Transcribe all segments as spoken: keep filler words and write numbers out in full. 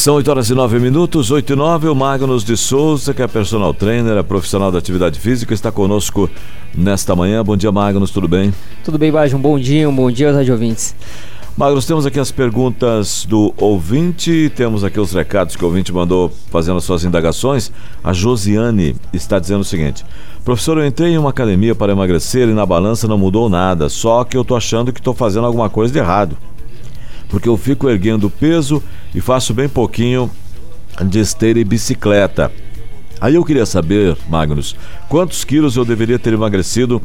São oito horas e nove minutos, oito e nove. O Magnus de Souza, que é personal trainer, é profissional da atividade física, está conosco nesta manhã. Bom dia, Magnus, tudo bem? Tudo bem, Baixo. Um bom dia, um bom dia aos rádio ouvintes. Magnus, temos aqui as perguntas do ouvinte, temos aqui os recados que o ouvinte mandou fazendo as suas indagações. A Josiane está dizendo o seguinte: professor, eu entrei em uma academia para emagrecer e na balança não mudou nada, só que eu tô achando que estou fazendo alguma coisa de errado, porque eu fico erguendo peso e faço bem pouquinho de esteira e bicicleta. Aí eu queria saber, Magnus, quantos quilos eu deveria ter emagrecido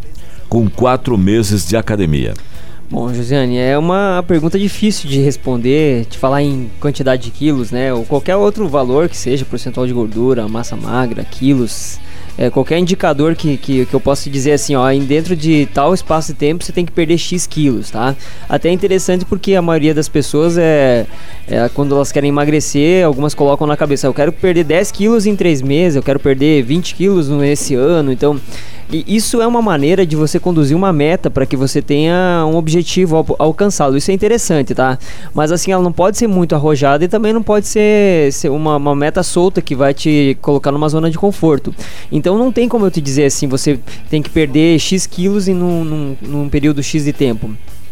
com quatro meses de academia? Bom, Josiane, é uma pergunta difícil de responder, de falar em quantidade de quilos, né? Ou qualquer outro valor que seja, percentual de gordura, massa magra, quilos, é, qualquer indicador que, que, que eu possa dizer assim, ó, dentro de tal espaço de tempo você tem que perder X quilos, tá? Até é interessante porque a maioria das pessoas, é, é quando elas querem emagrecer, algumas colocam na cabeça, eu quero perder dez quilos em três meses, eu quero perder vinte quilos nesse ano, então... E isso é uma maneira de você conduzir uma meta para que você tenha um objetivo al- alcançado. Isso é interessante, tá? Mas assim, ela não pode ser muito arrojada e também não pode ser, ser uma, uma meta solta que vai te colocar numa zona de conforto. Então não tem como eu te dizer assim, você tem que perder X quilos em num, num, num período X de tempo.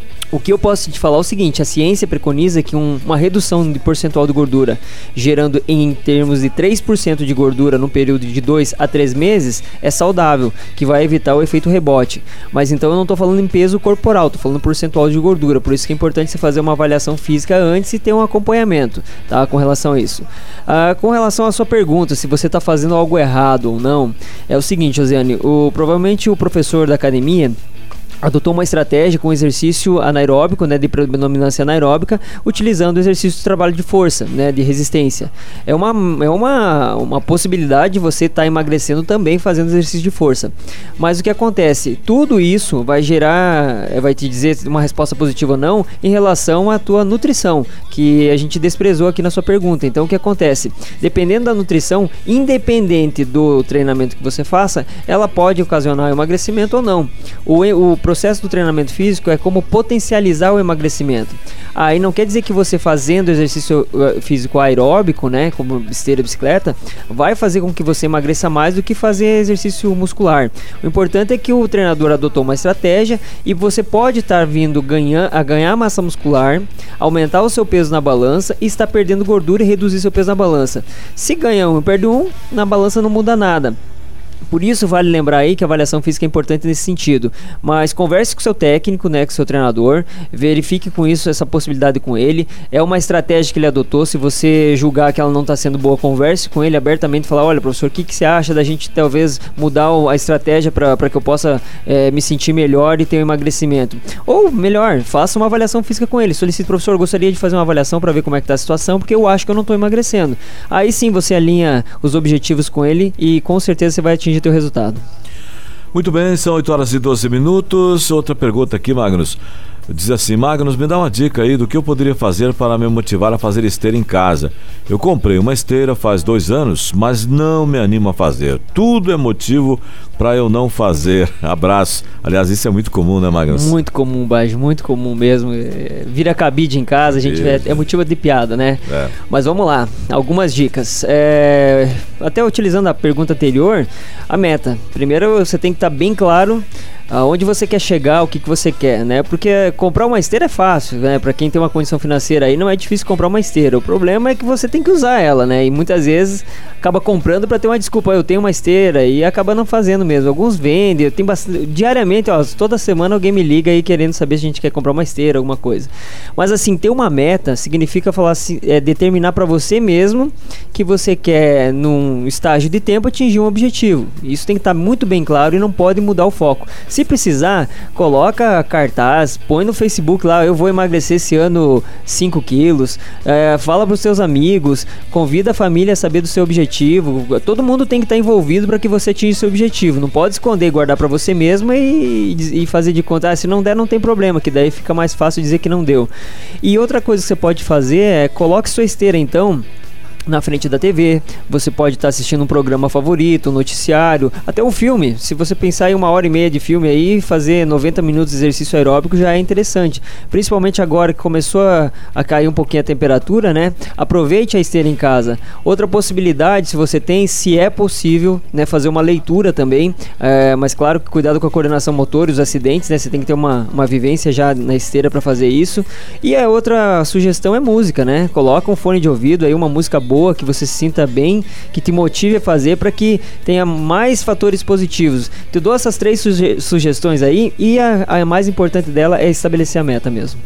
O que eu posso te falar é o seguinte, a ciência preconiza que um, uma redução de percentual de gordura, gerando em termos de três por cento de gordura no período de dois a três meses, é saudável, que vai evitar o efeito rebote. Mas então eu não estou falando em peso corporal, estou falando percentual de gordura, por isso que é importante você fazer uma avaliação física antes e ter um acompanhamento, tá, com relação a isso. Ah, com relação à sua pergunta, se você está fazendo algo errado ou não, é o seguinte, Josiane, o, provavelmente o professor da academia adotou uma estratégia com exercício anaeróbico, né, de predominância anaeróbica, utilizando o exercício de trabalho de força, né, de resistência. É uma, é uma, uma possibilidade de você estar tá emagrecendo também fazendo exercício de força. Mas o que acontece? Tudo isso vai gerar, vai te dizer uma resposta positiva ou não em relação à tua nutrição, que a gente desprezou aqui na sua pergunta. Então o que acontece? Dependendo da nutrição, independente do treinamento que você faça, ela pode ocasionar emagrecimento ou não. O, o O processo do treinamento físico é como potencializar o emagrecimento. Aí ah, não quer dizer que você fazendo exercício físico aeróbico, né, como esteira, bicicleta, vai fazer com que você emagreça mais do que fazer exercício muscular. O importante é que o treinador adotou uma estratégia e você pode estar vindo ganhar, a ganhar massa muscular, aumentar o seu peso na balança e estar perdendo gordura e reduzir seu peso na balança. Se ganha um e perde um, na balança não muda nada. Por isso vale lembrar aí que a avaliação física é importante nesse sentido, mas converse com o seu técnico, né, com o seu treinador, verifique com isso essa possibilidade com ele. É uma estratégia que ele adotou. Se você julgar que ela não está sendo boa, converse com ele abertamente, falar, olha, professor, o que, que você acha da gente talvez mudar a estratégia para que eu possa é, me sentir melhor e ter um emagrecimento? Ou melhor, faça uma avaliação física com ele, solicite, professor, eu gostaria de fazer uma avaliação para ver como é que está a situação, porque eu acho que eu não estou emagrecendo. Aí sim você alinha os objetivos com ele e com certeza você vai atingir teu resultado. Muito bem, são oito horas e doze minutos. Outra pergunta aqui, Magnus. Diz assim, Magnus, me dá uma dica aí do que eu poderia fazer para me motivar a fazer esteira em casa. Eu comprei uma esteira faz dois anos, mas não me animo a fazer. Tudo é motivo para eu não fazer. Abraço. Aliás, isso é muito comum, né, Magnus? Muito comum, Baixo, muito comum mesmo. Vira cabide em casa, a gente vê, é motivo de piada, né? É. Mas vamos lá, algumas dicas. É, até utilizando a pergunta anterior, a meta. Primeiro você tem que estar bem claro aonde você quer chegar, o que, que você quer, né? Porque comprar uma esteira é fácil, né? Pra quem tem uma condição financeira aí, não é difícil comprar uma esteira. O problema é que você tem que usar ela, né? E muitas vezes acaba comprando pra ter uma desculpa. Eu tenho uma esteira e acaba não fazendo mesmo. Alguns vendem, eu tenho bastante... diariamente, ó, toda semana alguém me liga aí querendo saber se a gente quer comprar uma esteira, alguma coisa. Mas assim, ter uma meta significa falar assim, é determinar pra você mesmo que você quer, num estágio de tempo, atingir um objetivo. Isso tem que estar muito bem claro e não pode mudar o foco. Se precisar, coloca cartaz, põe no Facebook lá, eu vou emagrecer esse ano cinco quilos, é, fala para os seus amigos, convida a família a saber do seu objetivo. Todo mundo tem que estar envolvido para que você atinja o seu objetivo. Não pode esconder e guardar para você mesmo e, e fazer de conta, ah, se não der não tem problema, que daí fica mais fácil dizer que não deu. E outra coisa que você pode fazer é, coloque sua esteira então na frente da T V, você pode estar assistindo um programa favorito, um noticiário, até um filme. Se você pensar em uma hora e meia de filme aí, fazer noventa minutos de exercício aeróbico já é interessante. Principalmente agora que começou a, a cair um pouquinho a temperatura, né? Aproveite a esteira em casa. Outra possibilidade, se você tem, se é possível, né, fazer uma leitura também, é, mas claro que cuidado com a coordenação motor e os acidentes, né? Você tem que ter uma, uma vivência já na esteira para fazer isso. E a outra sugestão é música, né? Coloca um fone de ouvido aí, uma música boa, que você se sinta bem, que te motive a fazer para que tenha mais fatores positivos. Te dou essas três suge- sugestões aí e a, a mais importante dela é estabelecer a meta mesmo.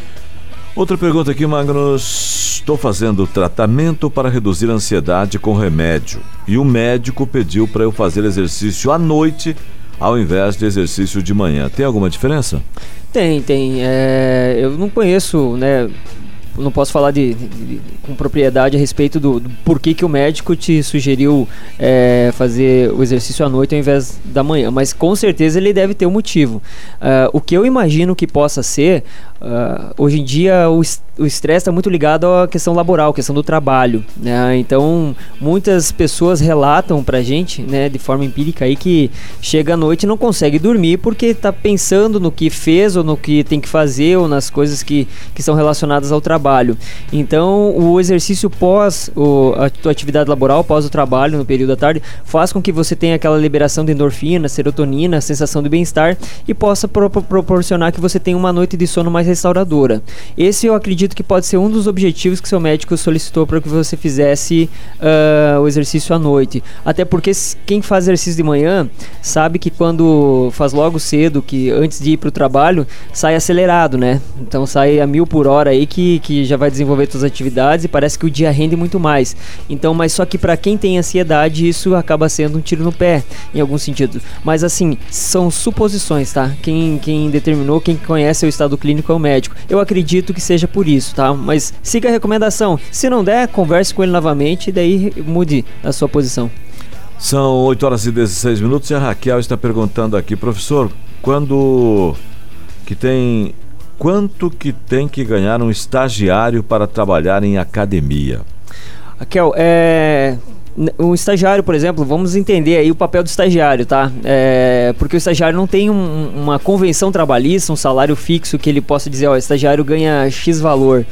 Outra pergunta aqui, Magnus. Estou fazendo tratamento para reduzir a ansiedade com remédio e o médico pediu para eu fazer exercício à noite ao invés de exercício de manhã. Tem alguma diferença? Tem, tem. É, eu não conheço, né? Não posso falar de, de, de, com propriedade a respeito do, do porquê que o médico te sugeriu é, fazer o exercício à noite ao invés da manhã, mas com certeza ele deve ter um motivo. Uh, o que eu imagino que possa ser, uh, hoje em dia o estresse está muito ligado à questão laboral, questão do trabalho, né? Então muitas pessoas relatam pra gente, né, de forma empírica aí, que chega à noite e não consegue dormir porque está pensando no que fez ou no que tem que fazer ou nas coisas que, que são relacionadas ao trabalho. Então o exercício pós o, a tua atividade laboral, pós o trabalho, no período da tarde, faz com que você tenha aquela liberação de endorfina, serotonina, sensação de bem-estar e possa pro, pro, proporcionar que você tenha uma noite de sono mais restauradora. Esse eu acredito que pode ser um dos objetivos que seu médico solicitou para que você fizesse uh, o exercício à noite. Até porque quem faz exercício de manhã sabe que quando faz logo cedo, que antes de ir para o trabalho, sai acelerado, né? Então sai a mil por hora aí que, que já vai desenvolver suas atividades e parece que o dia rende muito mais. Então, mas só que para quem tem ansiedade, isso acaba sendo um tiro no pé, em algum sentido. Mas assim, são suposições, tá? Quem, quem determinou, quem conhece o estado clínico é o médico. Eu acredito que seja por isso, tá? Mas siga a recomendação. Se não der, converse com ele novamente e daí mude a sua posição. São oito horas e dezesseis minutos e a Raquel está perguntando aqui, professor, quando que tem... Quanto que tem que ganhar um estagiário para trabalhar em academia? Raquel, é... um estagiário, por exemplo, vamos entender aí o papel do estagiário, tá? É... Porque o estagiário não tem um, uma convenção trabalhista, um salário fixo que ele possa dizer, ó, o estagiário ganha X valor.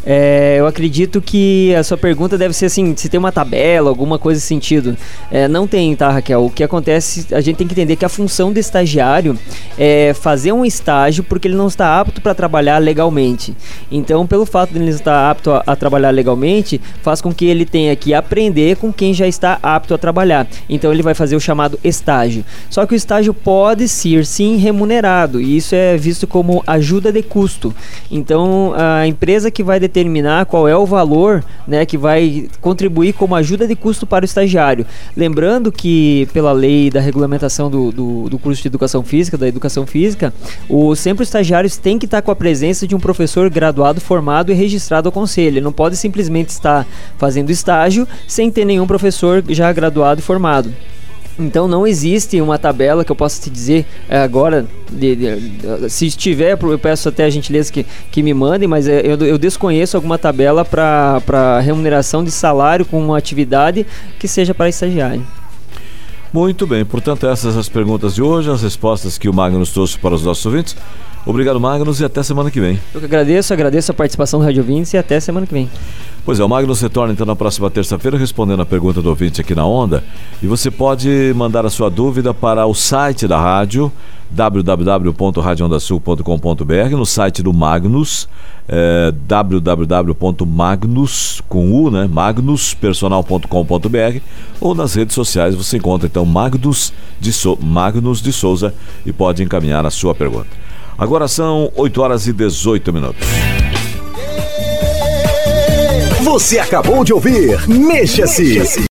É, eu acredito que a sua pergunta deve ser assim, se tem uma tabela, alguma coisa nesse sentido. É, não tem, tá, Raquel? O que acontece, a gente tem que entender que a função do estagiário é fazer um estágio porque ele não está apto para trabalhar legalmente. Então, pelo fato de ele não estar apto a, a trabalhar legalmente, faz com que ele tenha que aprender com quem já está apto a trabalhar. Então, ele vai fazer o chamado estágio. Só que o estágio pode ser, sim, remunerado, e isso é visto como ajuda de custo. Então, a empresa que vai determinar qual é o valor, né, que vai contribuir como ajuda de custo para o estagiário. Lembrando que pela lei da regulamentação do, do, do curso de educação física, da educação física, o, sempre os estagiários têm que estar com a presença de um professor graduado, formado e registrado ao conselho. Ele não pode simplesmente estar fazendo estágio sem ter nenhum professor já graduado e formado. Então não existe uma tabela que eu possa te dizer é, agora, de, de, de, se estiver, eu peço até a gentileza que, que me mandem, mas é, eu, eu desconheço alguma tabela para remuneração de salário com uma atividade que seja para estagiário. Muito bem, portanto essas as perguntas de hoje, as respostas que o Magnus trouxe para os nossos ouvintes. Obrigado, Magnus, e até semana que vem. Eu que agradeço, agradeço a participação do Rádio Ouvintes e até semana que vem. Pois é, o Magnus retorna então na próxima terça-feira respondendo a pergunta do ouvinte aqui na Onda, e você pode mandar a sua dúvida para o site da rádio, w w w ponto radio onda sul ponto com ponto b r, no site do Magnus, é, w w w ponto magnus, com U, né, magnus personal ponto com ponto b r, ou nas redes sociais você encontra então Magnus de, so- Magnus de Souza e pode encaminhar a sua pergunta. Agora são oito horas e dezoito minutos. Você acabou de ouvir Mexa-se.